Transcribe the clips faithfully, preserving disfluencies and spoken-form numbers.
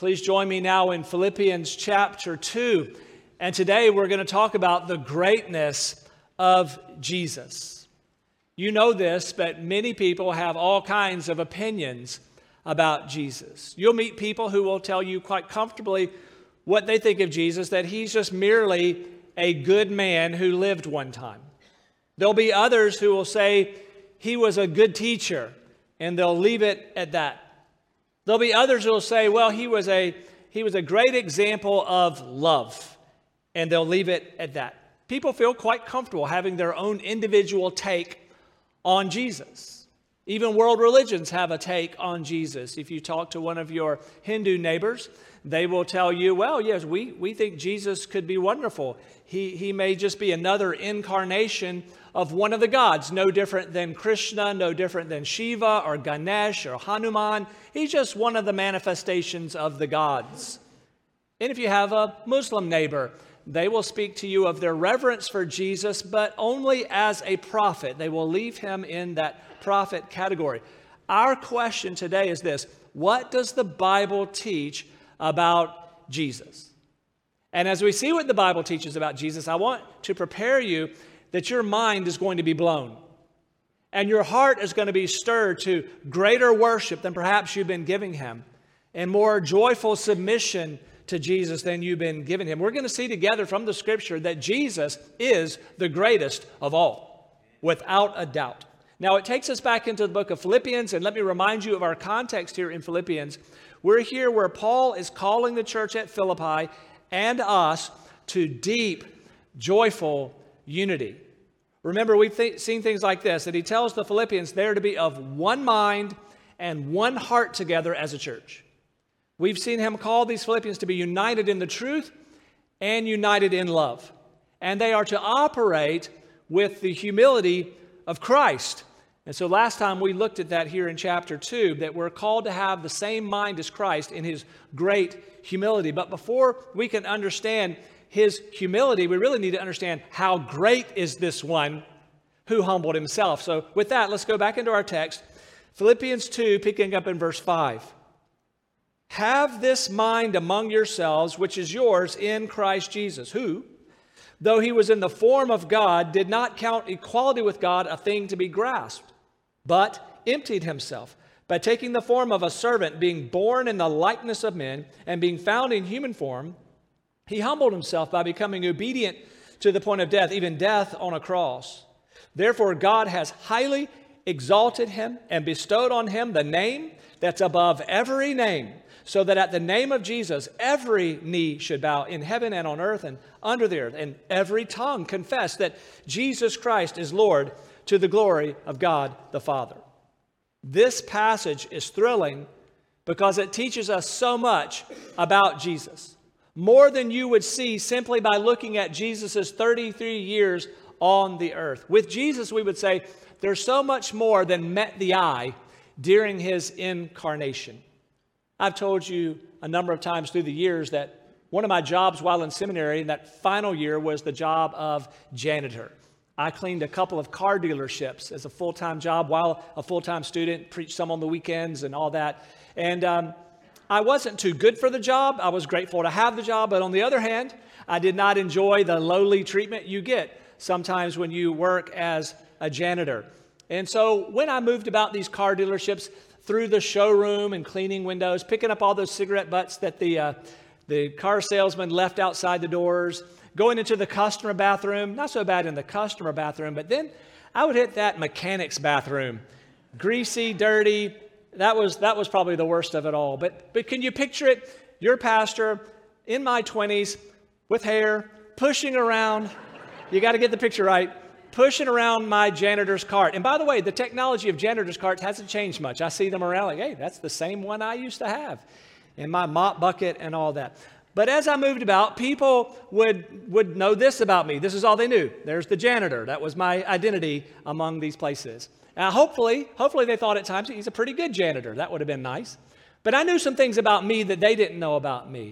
Please join me now in Philippians chapter two. And today we're going to talk about the greatness of Jesus. You know this, but many people have all kinds of opinions about Jesus. You'll meet people who will tell you quite comfortably what they think of Jesus, that he's just merely a good man who lived one time. There'll be others who will say he was a good teacher, and they'll leave it at that. There'll be others who will say, well, he was a he was a great example of love, and they'll leave it at that. People feel quite comfortable having their own individual take on Jesus. Even world religions have a take on Jesus. If you talk to one of your Hindu neighbors, they will tell you, well, yes, we, we think Jesus could be wonderful. He, he may just be another incarnation of one of the gods, no different than Krishna, no different than Shiva or Ganesh or Hanuman. He's just one of the manifestations of the gods. And if you have a Muslim neighbor, they will speak to you of their reverence for Jesus, but only as a prophet. They will leave him in that prophet category. Our question today is this: what does the Bible teach about Jesus? And as we see what the Bible teaches about Jesus, I want to prepare you that your mind is going to be blown and your heart is going to be stirred to greater worship than perhaps you've been giving him, and more joyful submission to Jesus than you've been giving him. We're going to see together from the scripture that Jesus is the greatest of all, without a doubt. Now, it takes us back into the book of Philippians, and let me remind you of our context here in Philippians. We're here where Paul is calling the church at Philippi and us to deep, joyful unity. Remember, we've th- seen things like this, that he tells the Philippians they're to be of one mind and one heart together as a church. We've seen him call these Philippians to be united in the truth and united in love. And they are to operate with the humility of Christ. And so last time we looked at that here in chapter two, that we're called to have the same mind as Christ in his great humility. But before we can understand his humility, we really need to understand how great is this one who humbled himself. So with that, let's go back into our text. Philippians two, picking up in verse five. Have this mind among yourselves, which is yours in Christ Jesus, who, though he was in the form of God, did not count equality with God a thing to be grasped, but emptied himself by taking the form of a servant, being born in the likeness of men, and being found in human form. He humbled himself by becoming obedient to the point of death, even death on a cross. Therefore, God has highly exalted him and bestowed on him the name that's above every name, so that at the name of Jesus, every knee should bow in heaven and on earth and under the earth, and every tongue confess that Jesus Christ is Lord, to the glory of God the Father. This passage is thrilling because it teaches us so much about Jesus, more than you would see simply by looking at Jesus' thirty-three years on the earth. With Jesus, we would say there's so much more than met the eye during his incarnation. I've told you a number of times through the years that one of my jobs while in seminary in that final year was the job of janitor. I cleaned a couple of car dealerships as a full-time job while a full-time student, preached some on the weekends and all that. And um, I wasn't too good for the job. I was grateful to have the job. But on the other hand, I did not enjoy the lowly treatment you get sometimes when you work as a janitor. And so when I moved about these car dealerships, through the showroom and cleaning windows, picking up all those cigarette butts that the uh, the car salesman left outside the doors, going into the customer bathroom, not so bad in the customer bathroom, but then I would hit that mechanic's bathroom. Greasy, dirty, that was that was probably the worst of it all. But but can you picture it? Your pastor in my twenties with hair, pushing around, you got to get the picture right, pushing around my janitor's cart. And by the way, the technology of janitor's carts hasn't changed much. I see them around like, hey, that's the same one I used to have in my mop bucket and all that. But as I moved about, people would, would know this about me. This is all they knew. There's the janitor. That was my identity among these places. Now, hopefully, hopefully they thought at times he's a pretty good janitor. That would have been nice. But I knew some things about me that they didn't know about me.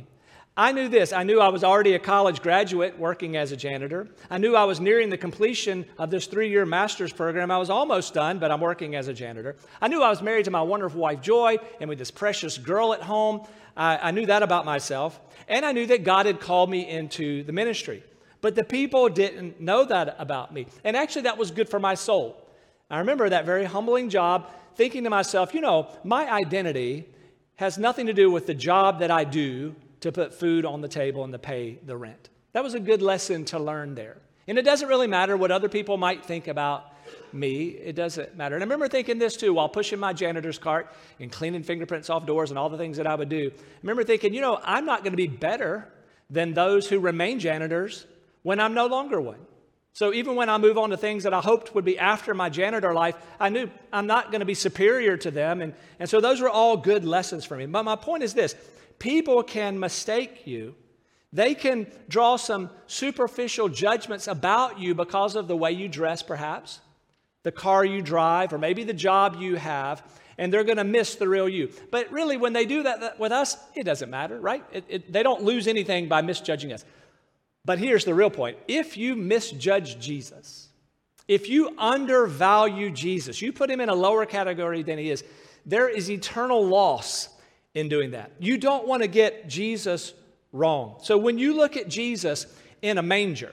I knew this. I knew I was already a college graduate working as a janitor. I knew I was nearing the completion of this three-year master's program. I was almost done, but I'm working as a janitor. I knew I was married to my wonderful wife, Joy, and with this precious girl at home. I, I knew that about myself. And I knew that God had called me into the ministry. But the people didn't know that about me. And actually, that was good for my soul. I remember that very humbling job, thinking to myself, you know, my identity has nothing to do with the job that I do to put food on the table and to pay the rent. That was a good lesson to learn there. And it doesn't really matter what other people might think about me. It doesn't matter. And I remember thinking this too while pushing my janitor's cart and cleaning fingerprints off doors and all the things that I would do. I remember thinking, you know, I'm not going to be better than those who remain janitors when I'm no longer one. So even when I move on to things that I hoped would be after my janitor life, I knew I'm not going to be superior to them. And, and so those were all good lessons for me. But my point is this. People can mistake you. They can draw some superficial judgments about you because of the way you dress, perhaps, the car you drive, or maybe the job you have, and they're going to miss the real you. But really, when they do that with us, it doesn't matter, right? It, it, they don't lose anything by misjudging us. But here's the real point. If you misjudge Jesus, if you undervalue Jesus, you put him in a lower category than he is, there is eternal loss in doing that. You don't want to get Jesus wrong. So when you look at Jesus in a manger,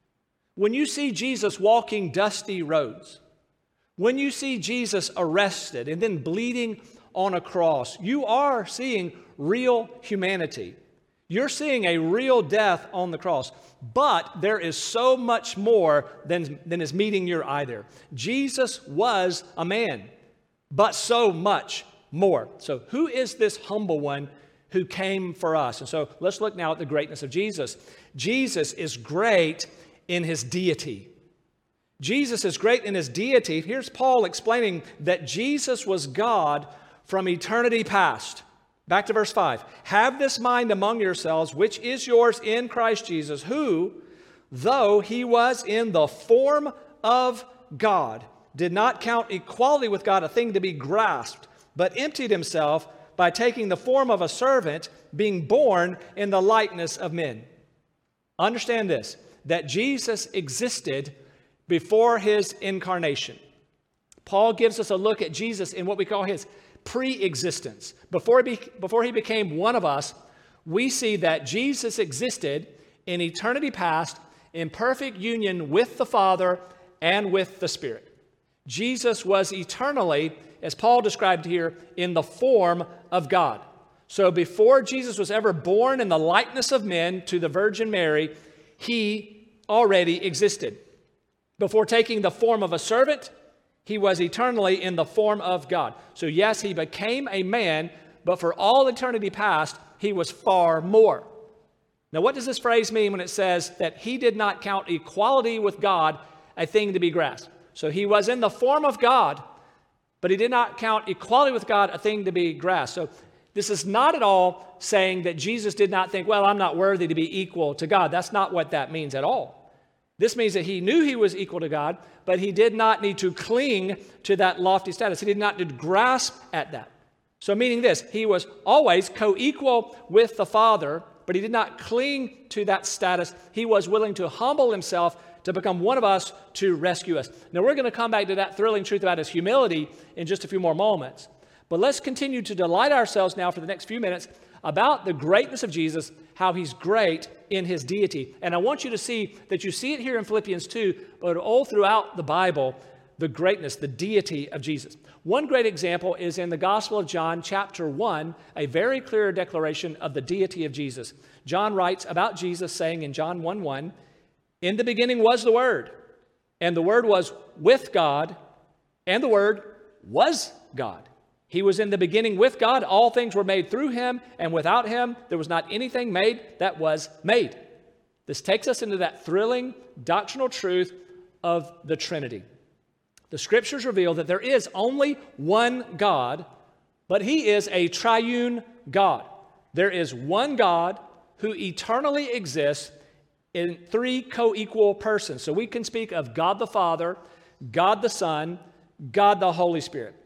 when you see Jesus walking dusty roads, when you see Jesus arrested and then bleeding on a cross, you are seeing real humanity. You're seeing a real death on the cross. But there is so much more than, than is meeting your eye there. Jesus was a man, but so much more. So who is this humble one who came for us? And so let's look now at the greatness of Jesus. Jesus is great in his deity. Jesus is great in his deity. Here's Paul explaining that Jesus was God from eternity past. Back to verse five. Have this mind among yourselves, which is yours in Christ Jesus, who, though he was in the form of God, did not count equality with God a thing to be grasped, but emptied himself by taking the form of a servant, being born in the likeness of men. Understand this, that Jesus existed before his incarnation. Paul gives us a look at Jesus in what we call his pre-existence. Before he, be, before he became one of us, we see that Jesus existed in eternity past in perfect union with the Father and with the Spirit. Jesus was eternally, as Paul described here, in the form of God. So before Jesus was ever born in the likeness of men to the Virgin Mary, he already existed. Before taking the form of a servant, he was eternally in the form of God. So yes, he became a man, but for all eternity past, he was far more. Now, what does this phrase mean when it says that he did not count equality with God a thing to be grasped? So he was in the form of God, but he did not count equality with God a thing to be grasped. So this is not at all saying that Jesus did not think, well, I'm not worthy to be equal to God. That's not what that means at all. This means that he knew he was equal to God, but he did not need to cling to that lofty status. He did not need to grasp at that. So meaning this, he was always co-equal with the Father, but he did not cling to that status. He was willing to humble himself to become one of us to rescue us. Now we're going to come back to that thrilling truth about his humility in just a few more moments. But let's continue to delight ourselves now for the next few minutes about the greatness of Jesus, how he's great in his deity. And I want you to see that you see it here in Philippians two, but all throughout the Bible, the greatness, the deity of Jesus. One great example is in the Gospel of John, chapter one, a very clear declaration of the deity of Jesus. John writes about Jesus saying in John one one, in the beginning was the Word, and the Word was with God, and the Word was God. He was in the beginning with God. All things were made through him, and without him, there was not anything made that was made. This takes us into that thrilling doctrinal truth of the Trinity. The Scriptures reveal that there is only one God, but he is a triune God. There is one God who eternally exists in three co-equal persons. So we can speak of God the Father, God the Son, God the Holy Spirit.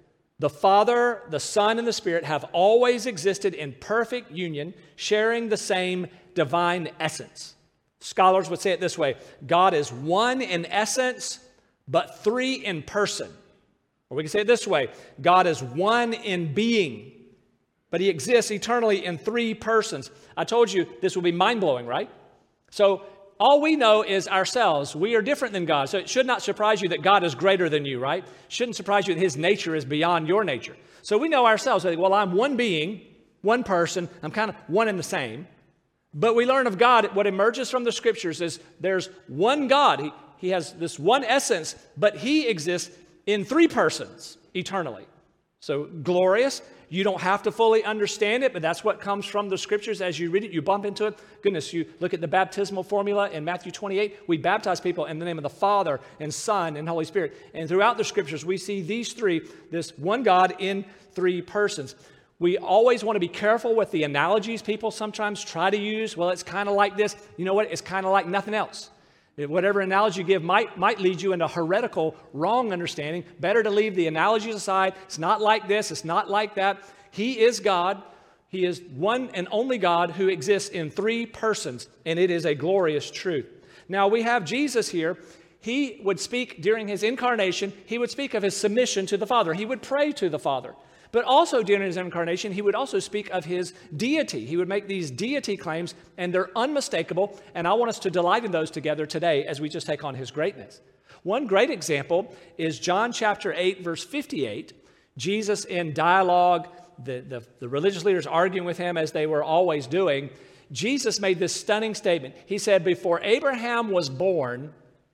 The Father, the Son, and the Spirit have always existed in perfect union, sharing the same divine essence. Scholars would say it this way: God is one in essence, but three in person. Or we can say it this way: God is one in being, but he exists eternally in three persons. I told you this will be mind-blowing, right? So all we know is ourselves. We are different than God. So it should not surprise you that God is greater than you, right? Shouldn't surprise you that his nature is beyond your nature. So we know ourselves. Well, I'm one being, one person. I'm kind of one and the same. But we learn of God, what emerges from the scriptures is there's one God. He, he has this one essence, but he exists in three persons eternally. So glorious. You don't have to fully understand it, but that's what comes from the scriptures. As you read it, you bump into it. Goodness, you look at the baptismal formula in Matthew twenty-eight. We baptize people in the name of the Father and Son and Holy Spirit. And throughout the scriptures, we see these three, this one God in three persons. We always want to be careful with the analogies people sometimes try to use. Well, it's kind of like this. You know what? It's kind of like nothing else. Whatever analogy you give might, might lead you into heretical, wrong understanding. Better to leave the analogies aside. It's not like this. It's not like that. He is God. He is one and only God who exists in three persons, and it is a glorious truth. Now, we have Jesus here. He would speak during his incarnation. He would speak of his submission to the Father. He would pray to the Father. But also during his incarnation, he would also speak of his deity. He would make these deity claims, and they're unmistakable. And I want us to delight in those together today as we just take on his greatness. One great example is John chapter eight, verse fifty-eight. Jesus in dialogue, the, the, the religious leaders arguing with him as they were always doing. Jesus made this stunning statement. He said, "Before Abraham was born,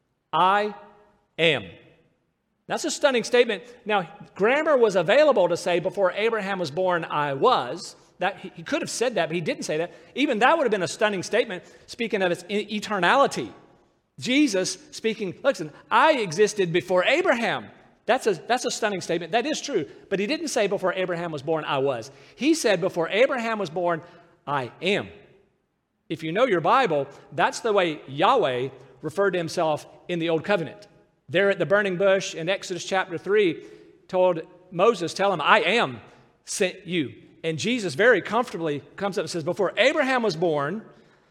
I am." That's a stunning statement. Now, grammar was available to say, "Before Abraham was born, I was." That he, he could have said that, but he didn't say that. Even that would have been a stunning statement, speaking of its eternality. Jesus speaking, listen, I existed before Abraham. That's a, that's a stunning statement. That is true. But he didn't say, "Before Abraham was born, I was." He said, "Before Abraham was born, I am." If you know your Bible, that's the way Yahweh referred to himself in the Old Covenant. There at the burning bush in Exodus chapter three, told Moses, "Tell him, I am sent you." And Jesus very comfortably comes up and says, "Before Abraham was born,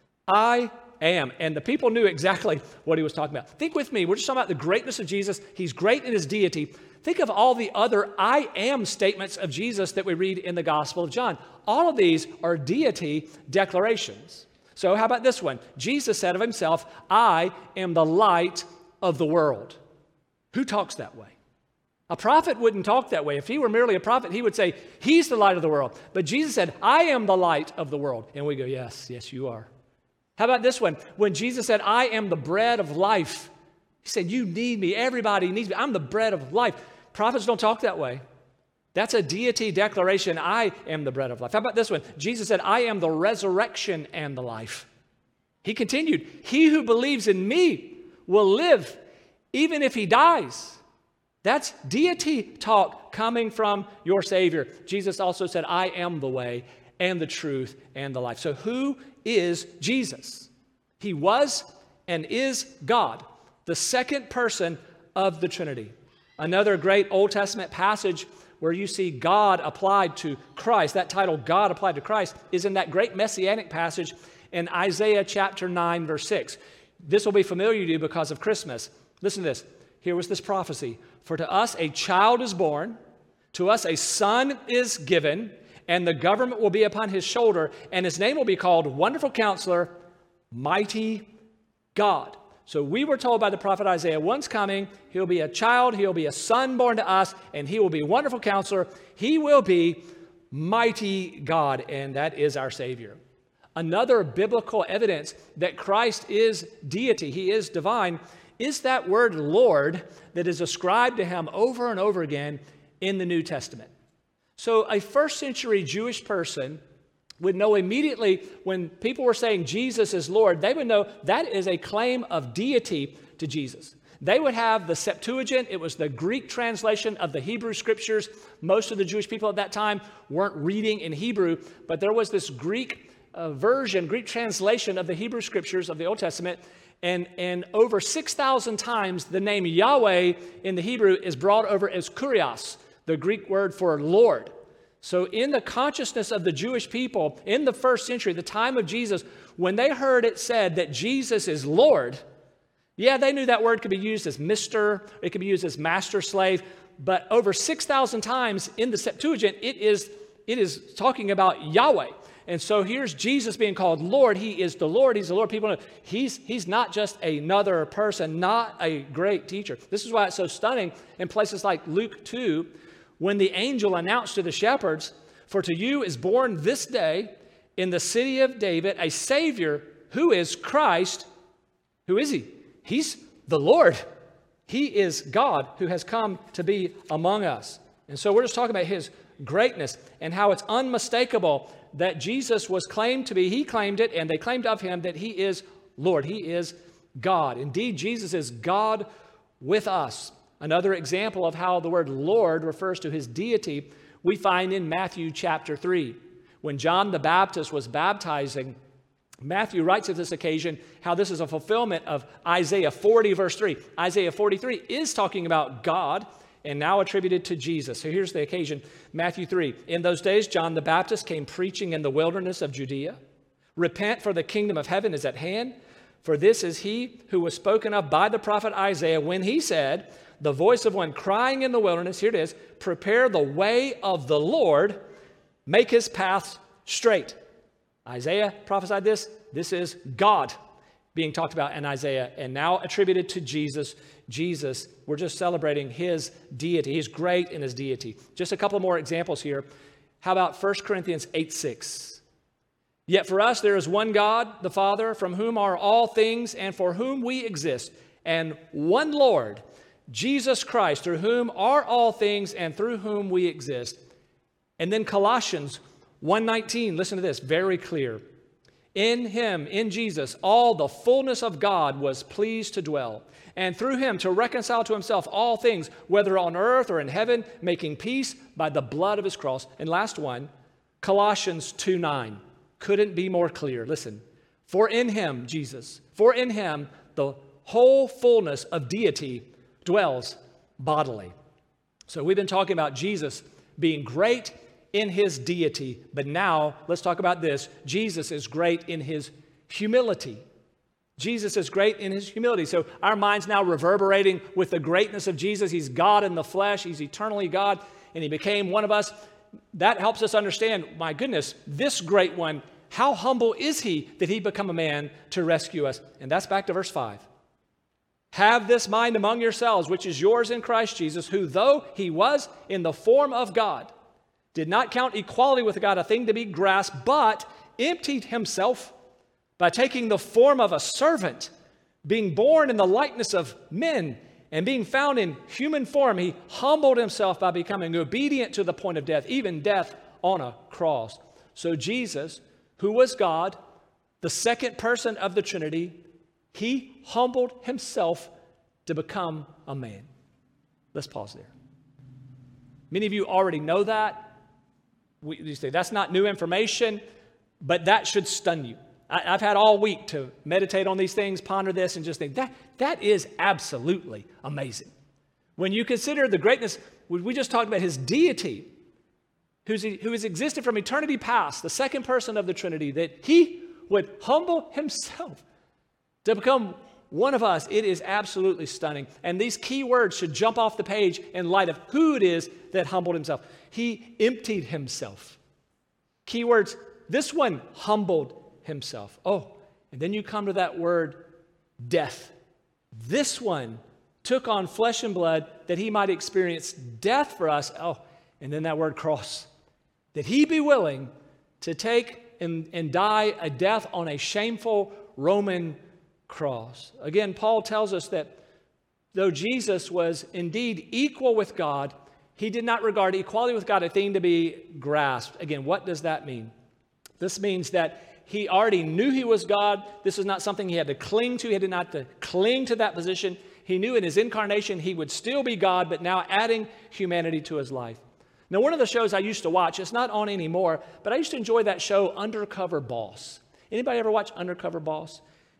I am." And the people knew exactly what he was talking about. Think with me. We're just talking about the greatness of Jesus. He's great in his deity. Think of all the other I am statements of Jesus that we read in the Gospel of John. All of these are deity declarations. So how about this one? Jesus said of himself, "I am the light of the world." Who talks that way? A prophet wouldn't talk that way. If he were merely a prophet, he would say, "He's the light of the world." But Jesus said, "I am the light of the world." And we go, "Yes, yes, you are." How about this one? When Jesus said, "I am the bread of life," he said, "You need me. Everybody needs me. I'm the bread of life." Prophets don't talk that way. That's a deity declaration. I am the bread of life. How about this one? Jesus said, "I am the resurrection and the life." He continued, "He who believes in me will live even if he dies." That's deity talk coming from your Savior. Jesus also said, "I am the way and the truth and the life." So who is Jesus? He was and is God, the second person of the Trinity. Another great Old Testament passage where you see God applied to Christ, that title, God applied to Christ, is in that great messianic passage in Isaiah chapter nine, verse six. This will be familiar to you because of Christmas. Listen to this. Here was this prophecy. "For to us a child is born, to us a son is given, and the government will be upon his shoulder, and his name will be called Wonderful Counselor, Mighty God." So we were told by the prophet Isaiah, one's coming, he'll be a child, he'll be a son born to us, and he will be Wonderful Counselor. He will be Mighty God, and that is our Savior. Another biblical evidence that Christ is deity, he is divine, is that word Lord that is ascribed to him over and over again in the New Testament. So a first century Jewish person would know immediately when people were saying Jesus is Lord, they would know that is a claim of deity to Jesus. They would have the Septuagint. It was the Greek translation of the Hebrew Scriptures. Most of the Jewish people at that time weren't reading in Hebrew, but there was this Greek uh, version, Greek translation of the Hebrew Scriptures of the Old Testament. And, and over six thousand times the name Yahweh in the Hebrew is brought over as Kurios. the Greek word for Lord. So in the consciousness of the Jewish people in the first century, the time of Jesus, when they heard it said that Jesus is Lord, yeah, they knew that word could be used as Mister, it could be used as master, slave, but over six thousand times in the Septuagint, it is, it is talking about Yahweh. And so here's Jesus being called Lord. He is the Lord. He's the Lord. People know he's, he's not just another person, not a great teacher. This is why it's so stunning in places like Luke two, when the angel announced to the shepherds, "For to you is born this day in the city of David a Savior who is Christ." Who is he? He's the Lord. He is God who has come to be among us. And so we're just talking about his greatness and how it's unmistakable that Jesus was claimed to be. He claimed it, and they claimed of him that he is Lord. He is God. Indeed, Jesus is God with us. Another example of how the word Lord refers to his deity we find in Matthew chapter three. When John the Baptist was baptizing, Matthew writes of this occasion how this is a fulfillment of Isaiah forty, verse three. Isaiah forty-three is talking about God and now attributed to Jesus. So here's the occasion, Matthew three. "In those days, John the Baptist came preaching in the wilderness of Judea. Repent, for the kingdom of heaven is at hand. For this is he who was spoken of by the prophet Isaiah when he said, the voice of one crying in the wilderness," here it is, "prepare the way of the Lord, make his paths straight." Isaiah prophesied this. This is God being talked about in Isaiah and now attributed to Jesus. Jesus, we're just celebrating his deity. He's great in his deity. Just a couple more examples here. How about First Corinthians eight six? "Yet for us there is one God, the Father, from whom are all things and for whom we exist, and one Lord, Jesus Christ, through whom are all things and through whom we exist." And then Colossians one nineteen, listen to this, very clear. "In him, in Jesus, all the fullness of God was pleased to dwell, and through him to reconcile to himself all things, whether on earth or in heaven, making peace by the blood of his cross." And last one, Colossians two nine. Couldn't be more clear. Listen. "For in him," Jesus, "for in him the whole fullness of deity dwells bodily." So we've been talking about Jesus being great in his deity, but now let's talk about this. Jesus is great in his humility. Jesus is great in his humility. So our minds now reverberating with the greatness of Jesus. He's God in the flesh. He's eternally God, and he became one of us. That helps us understand, my goodness, this great one, how humble is he that he become a man to rescue us? And that's back to verse five. "Have this mind among yourselves, which is yours in Christ Jesus, who though he was in the form of God, did not count equality with God a thing to be grasped, but emptied himself by taking the form of a servant, being born in the likeness of men, and being found in human form, he humbled himself by becoming obedient to the point of death, even death on a cross." So Jesus, who was God, the second person of the Trinity, he humbled himself to become a man. Let's pause there. Many of you already know that. We, you say, that's not new information, but that should stun you. I, I've had all week to meditate on these things, ponder this, and just think, that, that is absolutely amazing. When you consider the greatness, we just talked about his deity, who's, who has existed from eternity past, the second person of the Trinity, that he would humble himself to become one of us. It is absolutely stunning. And these key words should jump off the page in light of who it is that humbled himself. He emptied himself. Key words, this one humbled himself. Oh, and then you come to that word, death. This one took on flesh and blood that he might experience death for us. Oh, and then that word cross. That he be willing to take and, and die a death on a shameful Roman cross. Again, Paul tells us that though Jesus was indeed equal with God, he did not regard equality with God a thing to be grasped. Again, what does that mean? This means that he already knew he was God. This is not something he had to cling to. He did not to cling to that position. He knew in his incarnation he would still be God, but now adding humanity to his life. Now, one of the shows I used to watch, it's not on anymore, but I used to enjoy that show, Undercover Boss. Anybody ever watch Undercover Boss?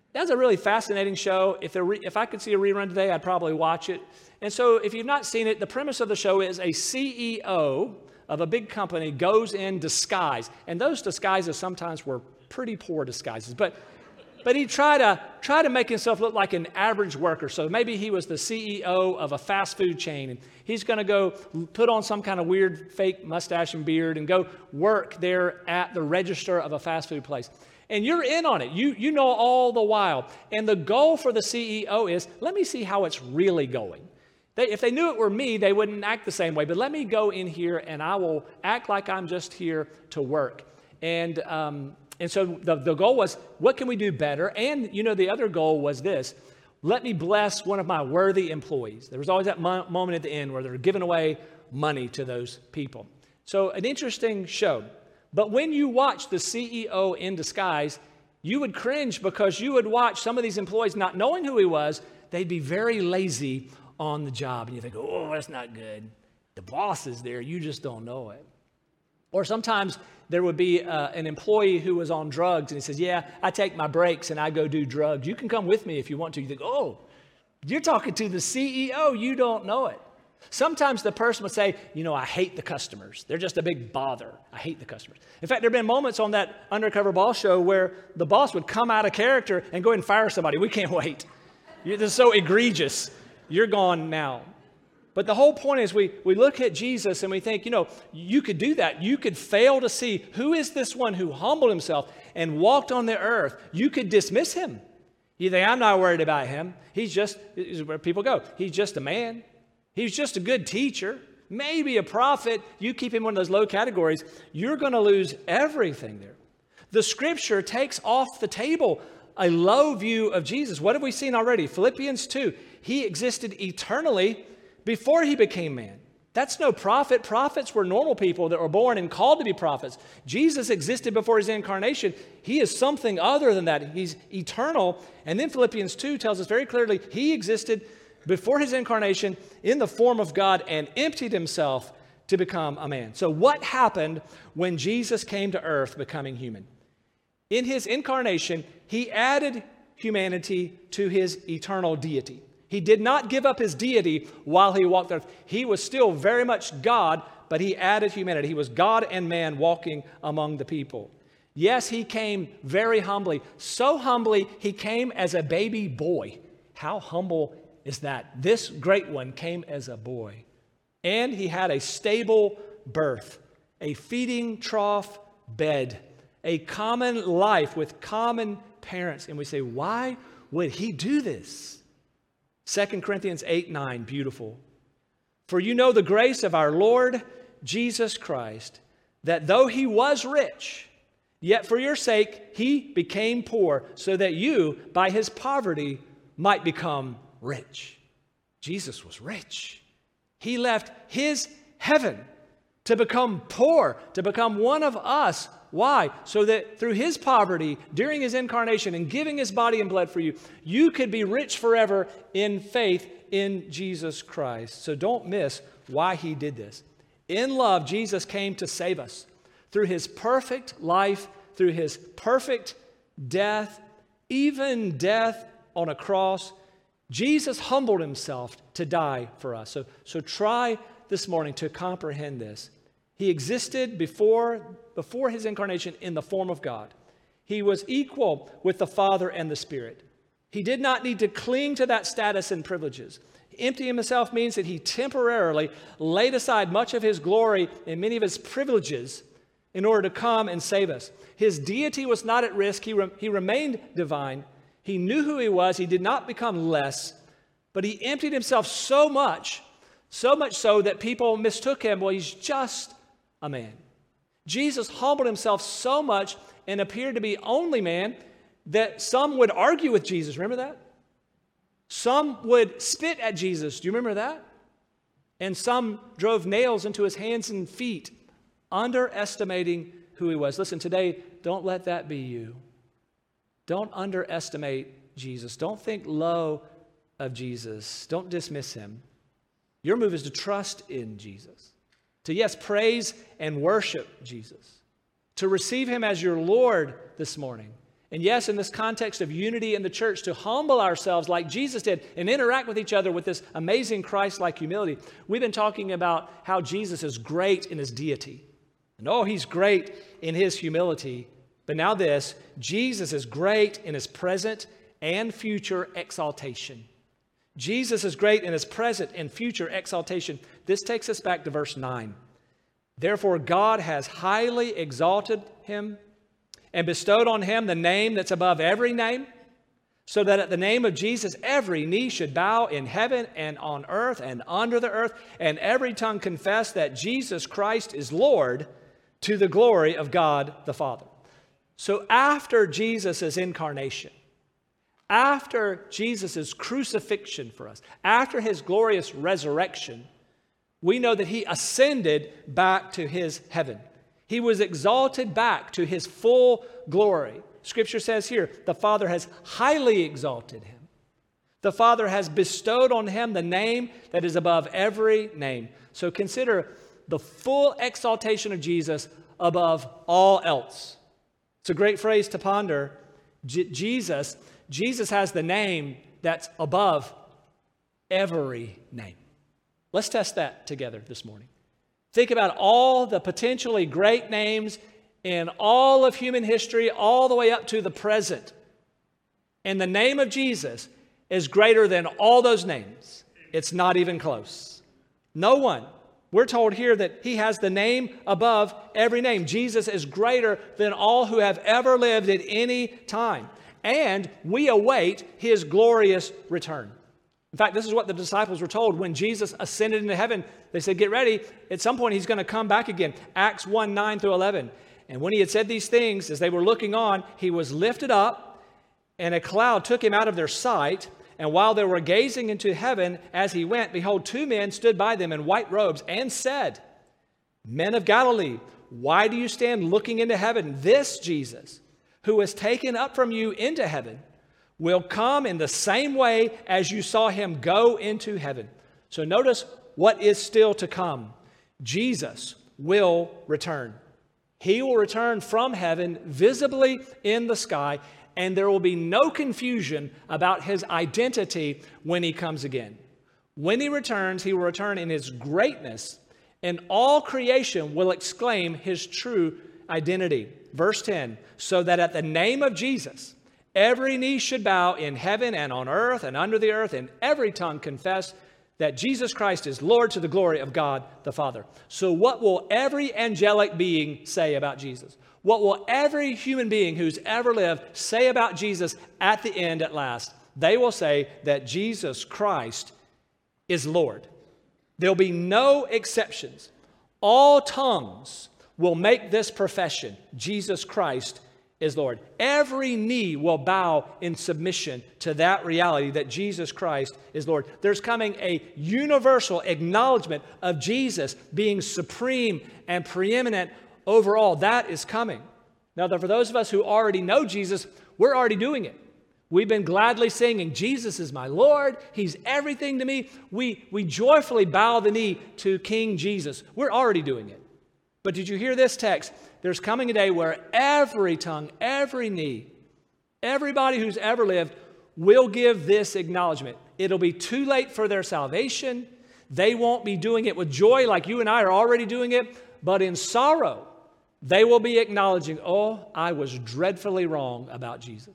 That's a really fascinating show. If, re- if I could see a rerun today, I'd probably watch it. And so if you've not seen it, the premise of the show is a C E O of a big company goes in disguise. And those disguises sometimes were pretty poor disguises. But but he tried to, try to make himself look like an average worker. So maybe he was the C E O of a fast food chain. And he's going to go put on some kind of weird fake mustache and beard and go work there at the register of a fast food place. And you're in on it. You, you know all the while. And the goal for the C E O is, let me see how it's really going. They, if they knew it were me, they wouldn't act the same way. But let me go in here and I will act like I'm just here to work. And um, and so the, the goal was, what can we do better? And, you know, the other goal was this. Let me bless one of my worthy employees. There was always that mo- moment at the end where they're giving away money to those people. So an interesting show. But when you watch the C E O in disguise, you would cringe because you would watch some of these employees not knowing who he was. They'd be very lazy on the job. And you think, oh, that's not good. The boss is there. You just don't know it. Or sometimes there would be uh, an employee who was on drugs and he says, yeah, I take my breaks and I go do drugs. You can come with me if you want to. You think, oh, you're talking to the C E O. You don't know it. Sometimes the person would say, you know, I hate the customers. They're just a big bother. I hate the customers. In fact, there have been moments on that Undercover Boss show where the boss would come out of character and go ahead and fire somebody. We can't wait. This is so egregious. You're gone now. But the whole point is we, we look at Jesus and we think, you know, you could do that. You could fail to see who is this one who humbled himself and walked on the earth. You could dismiss him. You think, I'm not worried about him. He's just, this is where people go. He's just a man. He's just a good teacher, maybe a prophet. You keep him in one of those low categories, you're going to lose everything there. The scripture takes off the table a low view of Jesus. What have we seen already? Philippians two, he existed eternally before he became man. That's no prophet. Prophets were normal people that were born and called to be prophets. Jesus existed before his incarnation. He is something other than that. He's eternal. And then Philippians two tells us very clearly, he existed before his incarnation in the form of God and emptied himself to become a man. So what happened when Jesus came to earth becoming human? In his incarnation, he added humanity to his eternal deity. He did not give up his deity while he walked the earth. He was still very much God, but he added humanity. He was God and man walking among the people. Yes, he came very humbly. So humbly, he came as a baby boy. How humble is that? This great one came as a boy. And he had a stable birth, a feeding trough bed, a common life with common parents. And we say, why would he do this? Second Corinthians eight nine, beautiful. For you know the grace of our Lord Jesus Christ, that though he was rich, yet for your sake he became poor, so that you, by his poverty, might become rich. Jesus was rich. He left his heaven to become poor, to become one of us. Why? So that through his poverty, during his incarnation and giving his body and blood for you, you could be rich forever in faith in Jesus Christ. So don't miss why he did this. In love, Jesus came to save us. Through his perfect life, through his perfect death, even death on a cross, Jesus humbled himself to die for us. So, so try this morning to comprehend this. He existed before, before his incarnation in the form of God. He was equal with the Father and the Spirit. He did not need to cling to that status and privileges. Emptying himself means that he temporarily laid aside much of his glory and many of his privileges in order to come and save us. His deity was not at risk. He, re- he remained divine. He knew who he was. He did not become less, but he emptied himself so much, so much so that people mistook him. Well, he's just a man. Jesus humbled himself so much and appeared to be only man that some would argue with Jesus. Remember that? Some would spit at Jesus. Do you remember that? And some drove nails into his hands and feet, underestimating who he was. Listen, today, don't let that be you. Don't underestimate Jesus. Don't think low of Jesus. Don't dismiss him. Your move is to trust in Jesus. To, yes, praise and worship Jesus. To receive him as your Lord this morning. And yes, in this context of unity in the church, to humble ourselves like Jesus did and interact with each other with this amazing Christ-like humility. We've been talking about how Jesus is great in his deity. And oh, he's great in his humility. But now this, Jesus is great in his present and future exaltation. Jesus is great in his present and future exaltation. This takes us back to verse nine. Therefore, God has highly exalted him and bestowed on him the name that's above every name, so that at the name of Jesus every knee should bow in heaven and on earth and under the earth, and every tongue confess that Jesus Christ is Lord, to the glory of God the Father. So after Jesus' incarnation, after Jesus' crucifixion for us, after his glorious resurrection, we know that he ascended back to his heaven. He was exalted back to his full glory. Scripture says here, the Father has highly exalted him. The Father has bestowed on him the name that is above every name. So consider the full exaltation of Jesus above all else. It's a great phrase to ponder. J- Jesus, Jesus has the name that's above every name. Let's test that together this morning. Think about all the potentially great names in all of human history, all the way up to the present. And the name of Jesus is greater than all those names. It's not even close. No one. We're told here that he has the name above every name. Jesus is greater than all who have ever lived at any time. And we await his glorious return. In fact, this is what the disciples were told when Jesus ascended into heaven. They said, get ready. At some point, he's going to come back again. Acts one, nine through eleven. And when he had said these things, as they were looking on, he was lifted up, and a cloud took him out of their sight. And while they were gazing into heaven as he went, behold, two men stood by them in white robes and said, Men of Galilee, why do you stand looking into heaven? This Jesus, who was taken up from you into heaven, will come in the same way as you saw him go into heaven. So notice what is still to come. Jesus will return. He will return from heaven visibly in the sky, and there will be no confusion about his identity when he comes again. When he returns, he will return in his greatness, and all creation will exclaim his true identity. Verse ten, so that at the name of Jesus, every knee should bow in heaven and on earth and under the earth, and every tongue confess that Jesus Christ is Lord, to the glory of God the Father. So what will every angelic being say about Jesus? What will every human being who's ever lived say about Jesus at the end at last? They will say that Jesus Christ is Lord. There'll be no exceptions. All tongues will make this profession: Jesus Christ is Lord. Every knee will bow in submission to that reality that Jesus Christ is Lord. There's coming a universal acknowledgement of Jesus being supreme and preeminent over all. That is coming. Now, for those of us who already know Jesus, we're already doing it. We've been gladly singing, Jesus is my Lord. He's everything to me. We, we joyfully bow the knee to King Jesus. We're already doing it. But did you hear this text? There's coming a day where every tongue, every knee, everybody who's ever lived will give this acknowledgement. It'll be too late for their salvation. They won't be doing it with joy like you and I are already doing it, but in sorrow, they will be acknowledging, oh, I was dreadfully wrong about Jesus.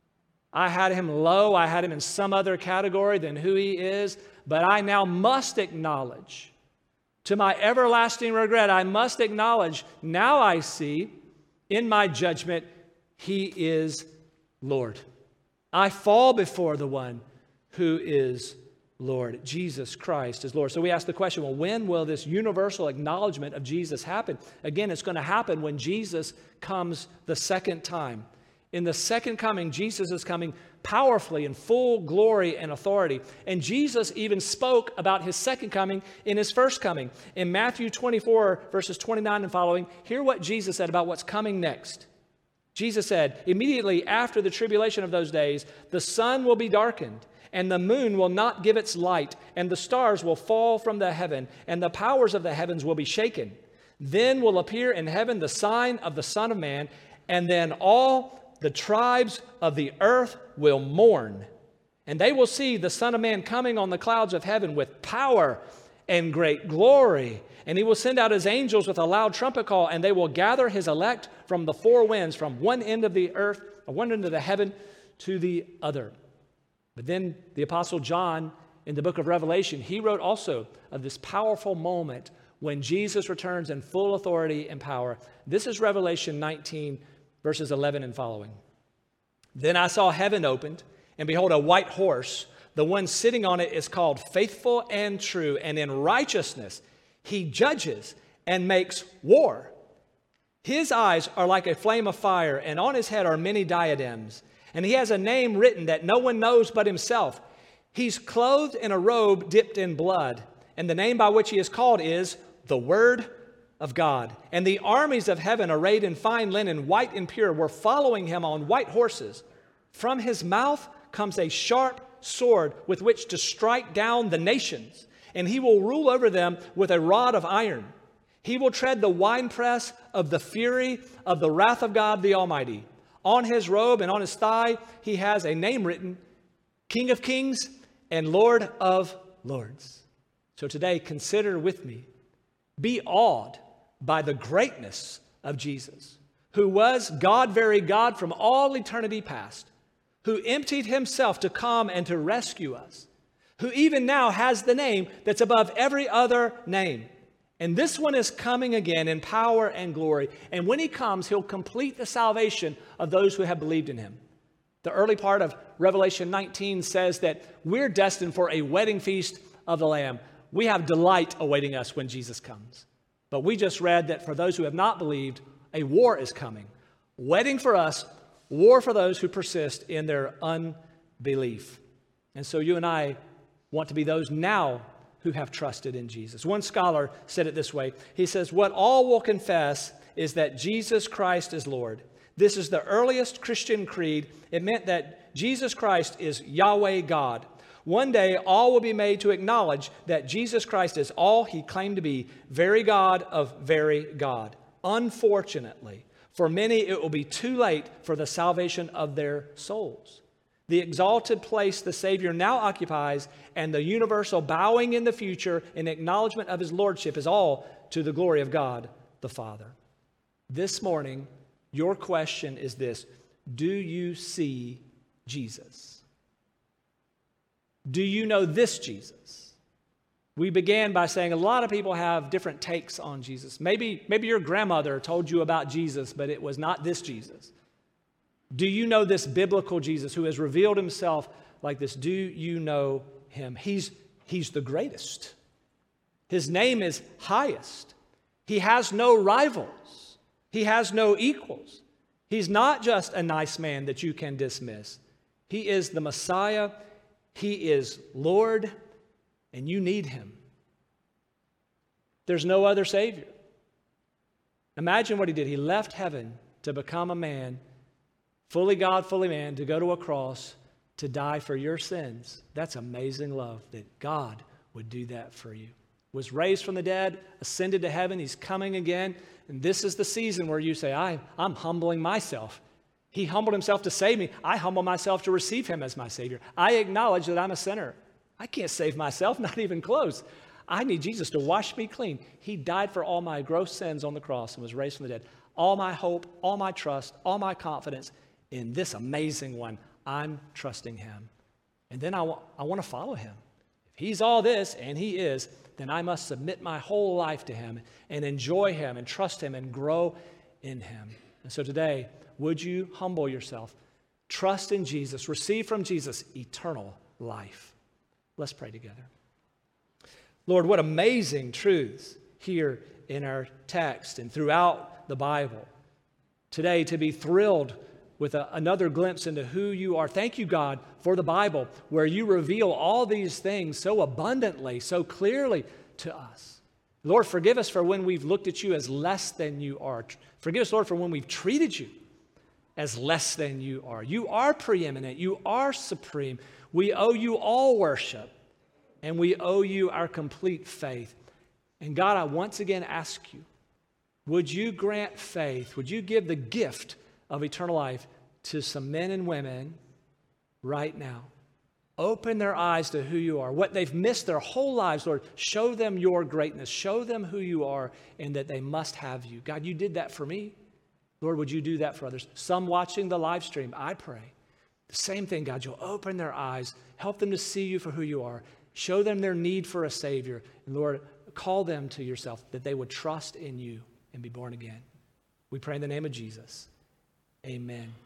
I had him low. I had him in some other category than who he is, but I now must acknowledge, to my everlasting regret, I must acknowledge, now I see in my judgment, he is Lord. I fall before the one who is Lord. Jesus Christ is Lord. So we ask the question, well, when will this universal acknowledgement of Jesus happen? Again, it's going to happen when Jesus comes the second time. In the second coming, Jesus is coming powerfully in full glory and authority. And Jesus even spoke about his second coming in his first coming. In Matthew twenty-four, verses twenty-nine and following, hear what Jesus said about what's coming next. Jesus said, immediately after the tribulation of those days, the sun will be darkened, and the moon will not give its light, and the stars will fall from the heaven, and the powers of the heavens will be shaken. Then will appear in heaven the sign of the Son of Man, and then all the tribes of the earth will mourn, and they will see the Son of Man coming on the clouds of heaven with power and great glory. And he will send out his angels with a loud trumpet call, and they will gather his elect from the four winds, from one end of the earth, or one end of the heaven, to the other. But then the Apostle John, in the book of Revelation, he wrote also of this powerful moment when Jesus returns in full authority and power. This is Revelation nineteen, verses eleven and following. Then I saw heaven opened, and behold, a white horse. The one sitting on it is called Faithful and True, and in righteousness he judges and makes war. His eyes are like a flame of fire, and on his head are many diadems. And he has a name written that no one knows but himself. He's clothed in a robe dipped in blood, and the name by which he is called is the Word of God. And the armies of heaven, arrayed in fine linen, white and pure, were following him on white horses. From his mouth comes a sharp sword with which to strike down the nations, and he will rule over them with a rod of iron. He will tread the winepress of the fury of the wrath of God the Almighty. On his robe and on his thigh he has a name written, King of Kings and Lord of Lords. So today, consider with me, be awed by the greatness of Jesus, who was God, very God from all eternity past, who emptied himself to come and to rescue us, who even now has the name that's above every other name. And this one is coming again in power and glory. And when he comes, he'll complete the salvation of those who have believed in him. The early part of Revelation nineteen says that we're destined for a wedding feast of the Lamb. We have delight awaiting us when Jesus comes. But we just read that for those who have not believed, a war is coming. Wedding for us, war for those who persist in their unbelief. And so you and I want to be those now who have trusted in Jesus. One scholar said it this way. He says, what all will confess is that Jesus Christ is Lord. This is the earliest Christian creed. It meant that Jesus Christ is Yahweh God. One day, all will be made to acknowledge that Jesus Christ is all he claimed to be, very God of very God. Unfortunately, for many, it will be too late for the salvation of their souls. The exalted place the Savior now occupies and the universal bowing in the future in acknowledgement of his lordship is all to the glory of God the Father. This morning, your question is this: do you see Jesus? Do you know this Jesus? We began by saying a lot of people have different takes on Jesus. Maybe, maybe your grandmother told you about Jesus, but it was not this Jesus. Do you know this biblical Jesus who has revealed himself like this? Do you know him? He's, he's the greatest. His name is highest. He has no rivals. He has no equals. He's not just a nice man that you can dismiss. He is the Messiah. He is Lord, and you need him. There's no other Savior. Imagine what he did. He left heaven to become a man, fully God, fully man, to go to a cross, to die for your sins. That's amazing love that God would do that for you. Was raised from the dead, ascended to heaven. He's coming again. And this is the season where you say, I, I'm humbling myself. He humbled himself to save me. I humble myself to receive him as my Savior. I acknowledge that I'm a sinner. I can't save myself, not even close. I need Jesus to wash me clean. He died for all my gross sins on the cross and was raised from the dead. All my hope, all my trust, all my confidence in this amazing one, I'm trusting him. And then I, wa- I want to follow him. If he's all this, and he is, then I must submit my whole life to him and enjoy him and trust him and grow in him. And so today, would you humble yourself, trust in Jesus, receive from Jesus eternal life? Let's pray together. Lord, what amazing truths here in our text and throughout the Bible. Today, to be thrilled with a, another glimpse into who you are. Thank you, God, for the Bible, where you reveal all these things so abundantly, so clearly to us. Lord, forgive us for when we've looked at you as less than you are. Forgive us, Lord, for when we've treated you as less than you are. You are preeminent. You are supreme. We owe you all worship, and we owe you our complete faith. And God, I once again ask you, would you grant faith? Would you give the gift of eternal life to some men and women right now. Open their eyes to who you are, what they've missed their whole lives, Lord. Show them your greatness. Show them who you are and that they must have you. God, you did that for me. Lord, would you do that for others? Some watching the live stream, I pray. The same thing, God, you'll open their eyes, help them to see you for who you are, show them their need for a Savior, and Lord, call them to yourself that they would trust in you and be born again. We pray in the name of Jesus. Amen.